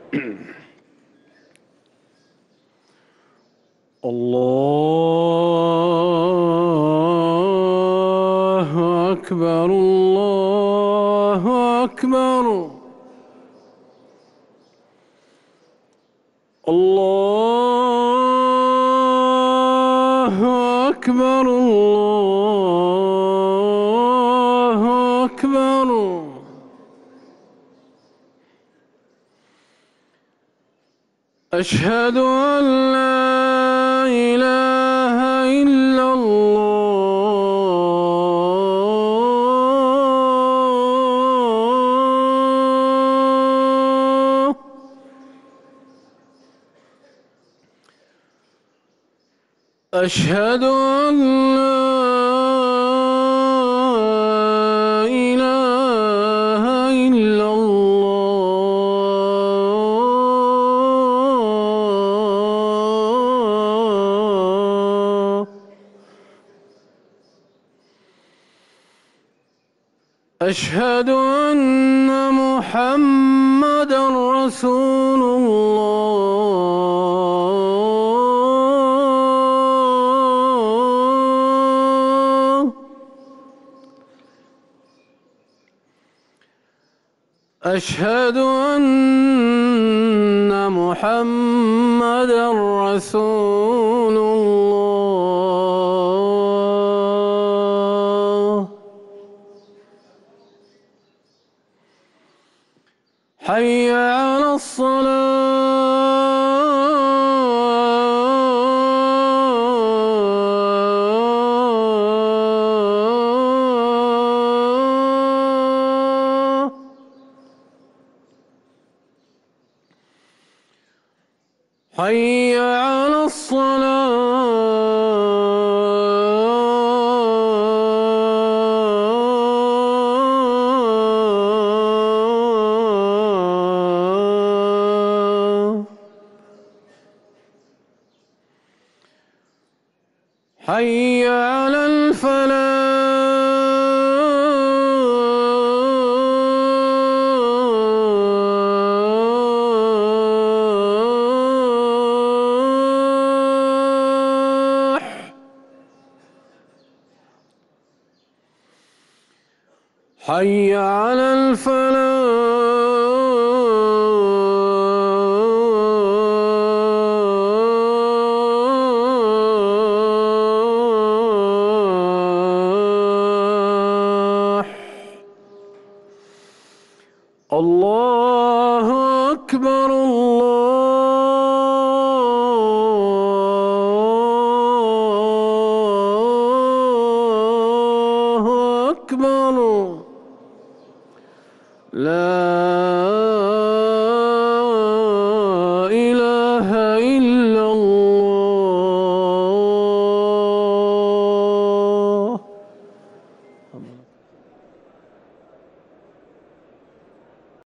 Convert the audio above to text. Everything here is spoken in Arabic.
الله أكبر الله أكبر الله أكبر الله أكبر أشهد أن لا إله إلا الله أشهد أن لا إله إلا الله أشهد أن محمدًا رسول الله أشهد أن محمدًا رسول الله حي على الصلاة حي على الصلاة حي على الفلاح حي على الفلاح الله أكبر الله أكبر لا